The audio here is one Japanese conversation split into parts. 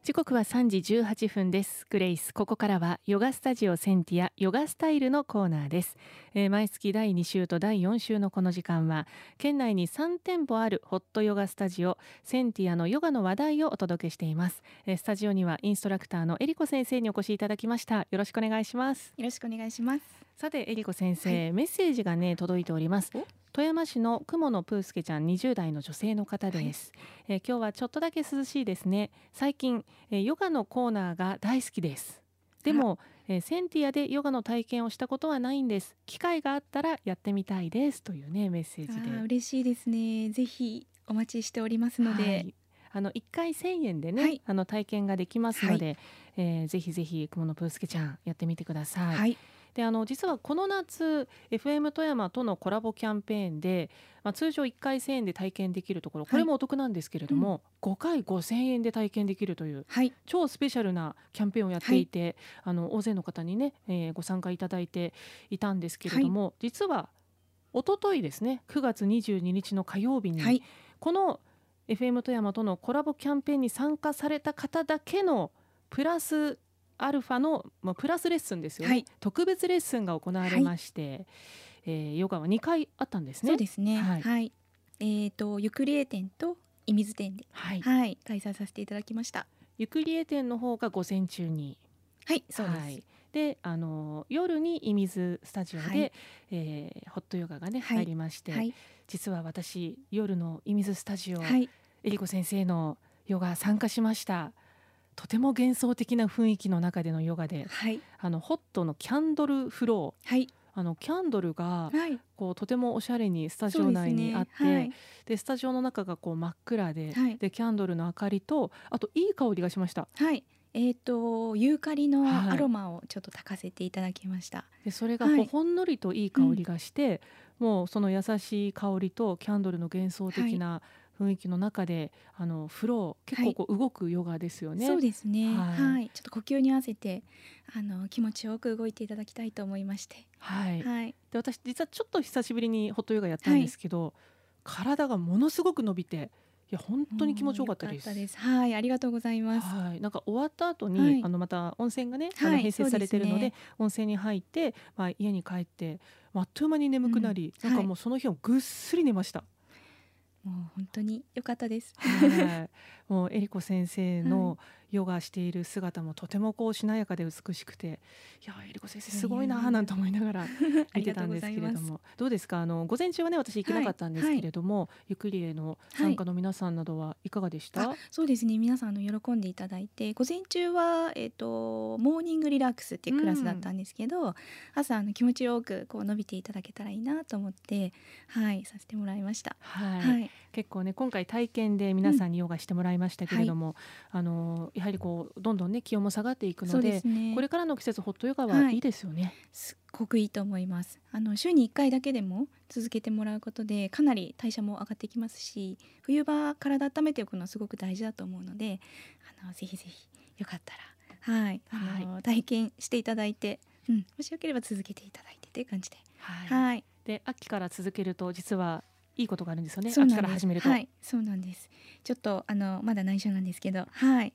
時刻は3時18分です。グレイス、ここからはヨガスタジオセンティアヨガスタイルのコーナーです。毎月第2週と第4週のこの時間は県内に3店舗あるホットヨガスタジオセンティアのヨガの話題をお届けしています。スタジオにはインストラクターのエリコ先生にお越しいただきました。よろしくお願いします。 よろしくお願いします。 さてエリコ先生、メッセージがね届いております。富山市の雲野プースケちゃん20代の女性の方です。今日はちょっとだけ涼しいですね。最近、ヨガのコーナーが大好きです。でも、センティアでヨガの体験をしたことはないんです。機会があったらやってみたいですというねメッセージで。 嬉しいですね。ぜひお待ちしておりますので、 1回1000円でね、体験ができますので、ぜひぜひ雲野プースケちゃんやってみてください。で実はこの夏 FM 富山とのコラボキャンペーンで、通常1回1000円で体験できるところ、これもお得なんですけれども、5回5000円で体験できるという、超スペシャルなキャンペーンをやっていて、大勢の方にね、ご参加いただいていたんですけれども、実はおとといですね9月22日の火曜日に、この FM 富山とのコラボキャンペーンに参加された方だけのプラスアルファの、プラスレッスンですよね、特別レッスンが行われまして、ヨガは2回あったんですね。 そうですね。ゆくりえ店と射水店で、開催させていただきました。 ゆくりえ店の方が午前中に、 そうです。 で夜に射水スタジオで、ホットヨガがね、入りまして、実は私夜の射水スタジオ、エリコ先生のヨガ参加しました。とても幻想的な雰囲気の中でのヨガで、ホットのキャンドルフロー、キャンドルがこうとてもおしゃれにスタジオ内にあって、でスタジオの中がこう真っ暗で、でキャンドルの明かりと、あといい香りがしました。 ユーカリのアロマをちょっと焚かせていただきました。 でそれがほんのりといい香りがして、もうその優しい香りとキャンドルの幻想的な雰囲気の中で、フロー結構こう動くヨガですよね。 そうですね。ちょっと呼吸に合わせて気持ちよく動いていただきたいと思いまして、 で私実はちょっと久しぶりにホットヨガやったんですけど、体がものすごく伸びて、いや本当に気持ちよかったです。 ありがとうございます。 なんか終わった後に、また温泉がね、併設されているので、温泉に入って、家に帰って、あっという間に眠くなり、なんかもうその日はぐっすり寝ました。 もう本当に良かったです。 もうエリコ先生のヨガしている姿もとてもこうしなやかで美しくて、いやエリコ先生すごいななんて思いながら見てたんですけれども、どうですか？午前中はね私行けなかったんですけれども、ゆくりへの参加の皆さんなどはいかがでした？ そうですね、皆さん喜んでいただいて、午前中はモーニングリラックスっていうクラスだったんですけど、朝気持ちよくこう伸びていただけたらいいなと思って、させてもらいました。 結構ね今回体験で皆さんにヨガしてもらいましたけれども、やはりこうどんどんね気温も下がっていくので、これからの季節ホットヨガはいいですよね。 すっごくいいと思います。週に1回だけでも続けてもらうことでかなり代謝も上がってきますし、冬場体温めておくのはすごく大事だと思うので、ぜひぜひよかったら体験していただいて、もしよければ続けていただいてという感じで、 で秋から続けると実はいいことがあるんですよね。 秋から始めると。 そうなんです。ちょっとまだ内緒なんですけど、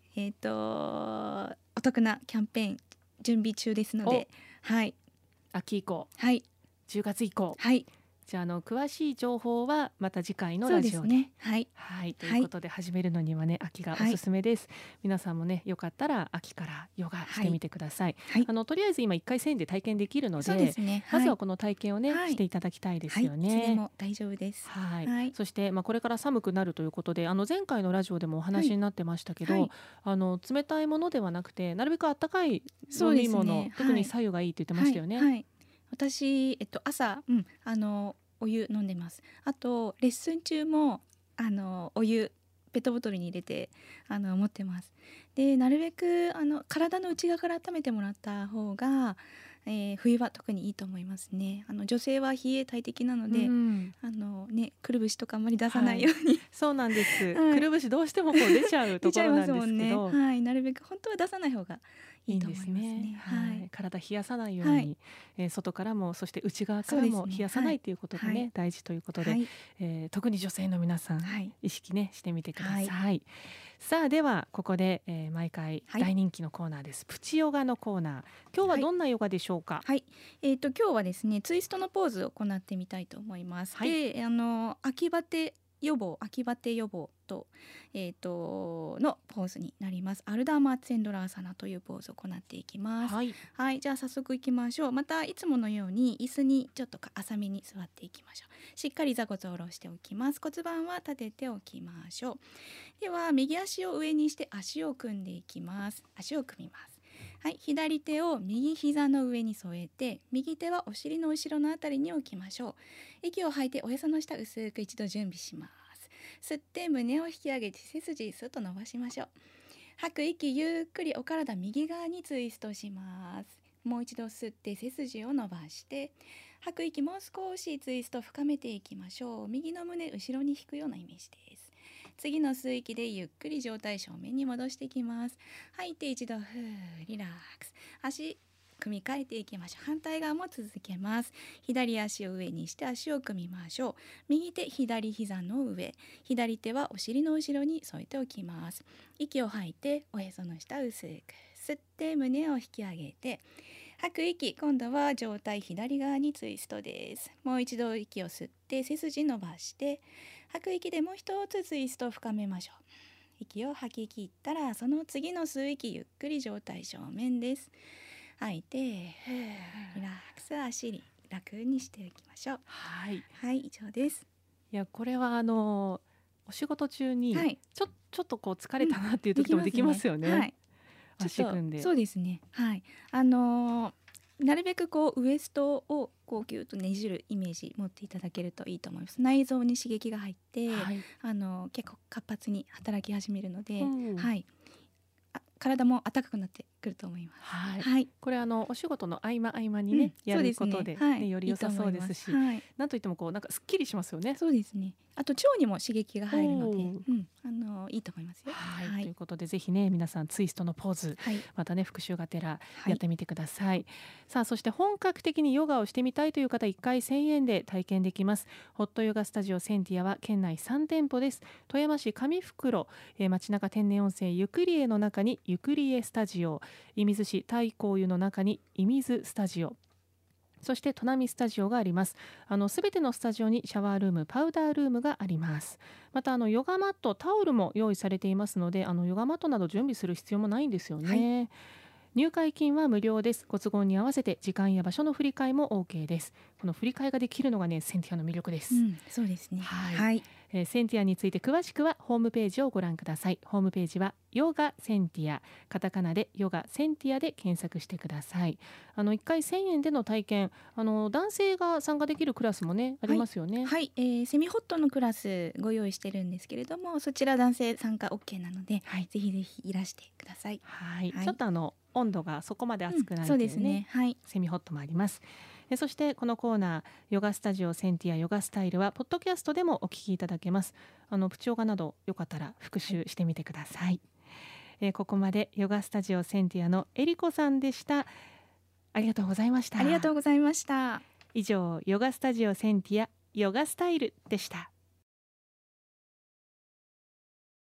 お得なキャンペーン準備中ですので、 秋以降、10月以降、じゃあ詳しい情報はまた次回のラジオで。ということで始めるのにはね秋がおすすめです。皆さんもねよかったら秋からヨガしてみてください。とりあえず今1回1000円で体験できるので、まずはこの体験をねしていただきたいですよね。 いつでも大丈夫です。 そしてこれから寒くなるということで、前回のラジオでもお話になってましたけど、冷たいものではなくてなるべく温かい飲み物、特に白湯がいいって言ってましたよね。 私、朝、お湯飲んでます。あとレッスン中もお湯ペットボトルに入れて持ってます。でなるべく体の内側から温めてもらった方が、冬は特にいいと思いますね。女性は冷え大敵なので、くるぶしとかあんまり出さないように、 そうなんです。くるぶしどうしてもこう出ちゃうところなんですけど、 ななるべく本当は出さない方がいいと思いますね。 はい、体冷やさないように、外からもそして内側からも冷やさないということがね、大事ということで、特に女性の皆さん、意識ねしてみてください。さあではここで、毎回大人気のコーナーです、プチヨガのコーナー。今日はどんなヨガでしょうか？ 今日はですねツイストのポーズを行ってみたいと思います。で秋バテ予防と、のポーズになります。アルダーマーツェンドラーサナというポーズを行っていきます。じゃあ早速いきましょう。またいつものように椅子にちょっと浅めに座っていきましょう。しっかり座骨を下ろしておきます。骨盤は立てておきましょう。では右足を上にして足を組んでいきます。足を組みます。左手を右膝の上に添えて、右手はお尻の後ろのあたりに置きましょう。息を吐いておへその下薄く一度準備します。吸って胸を引き上げて背筋スッと伸ばしましょう。吐く息ゆっくりお体右側にツイストします。もう一度吸って背筋を伸ばして、吐く息もう少しツイスト深めていきましょう。右の胸後ろに引くようなイメージです。次の吸う息でゆっくり上体正面に戻していきます。吐いて一度リラックス。足組み替えていきましょう。反対側も続けます。左足を上にして足を組みましょう。右手左膝の上、左手はお尻の後ろに添えておきます。息を吐いておへその下薄く吸って胸を引き上げて、吐く息、今度は上体左側にツイストです。もう一度息を吸って背筋伸ばして、吐く息でもう一つツイストを深めましょう。息を吐き切ったらその次の吸う息ゆっくり上体正面です。吐いてリラックス、足楽にしていきましょう。以上です。 いやこれはお仕事中にちょっとこう疲れたなっていう時もできますよね。足組んで。 そうですね。なるべくこうウエストをこうギュッとねじるイメージ持っていただけるといいと思います。内臓に刺激が入って、結構活発に働き始めるので、体も温かくなってくると思います。 これお仕事の合間にね、やることでより良さそうですし、なんといってもこうなんかすっきりしますよね。 そうですね。あと腸にも刺激が入るので、いいと思いますよ。 ということでぜひね皆さんツイストのポーズ、またね復習がてらやってみてください。さあそして本格的にヨガをしてみたいという方1回1000円で体験できます。ホットヨガスタジオセンティアは県内3店舗です。富山市上袋、町中天然温泉ゆくりえの中にゆくりえスタジオ、射水市太閤湯の中に射水スタジオ、そして砺波スタジオがあります。すべてのスタジオにシャワールーム、パウダールームがあります。またヨガマット、タオルも用意されていますので、ヨガマットなど準備する必要もないんですよね。入会金は無料です。ご都合に合わせて時間や場所の振り替えも OK です。この振り替えができるのがねセンティアの魅力です。 そうですね。 センティアについて詳しくはホームページをご覧ください。ホームページはヨガセンティア、カタカナでヨガセンティアで検索してください。1回1000円での体験、男性が参加できるクラスもねありますよね。 セミホットのクラスご用意してるんですけれども、そちら男性参加 OK なので、ぜひぜひいらしてください。 ちょっと温度がそこまで熱くないというね、セミホットもあります。そしてこのコーナーヨガスタジオセンティアヨガスタイルはポッドキャストでもお聞きいただけます。プチヨガなどよかったら復習してみてください。ここまでヨガスタジオセンティアのえりこさんでした。ありがとうございました。 ありがとうございました。 以上ヨガスタジオセンティアヨガスタイルでした。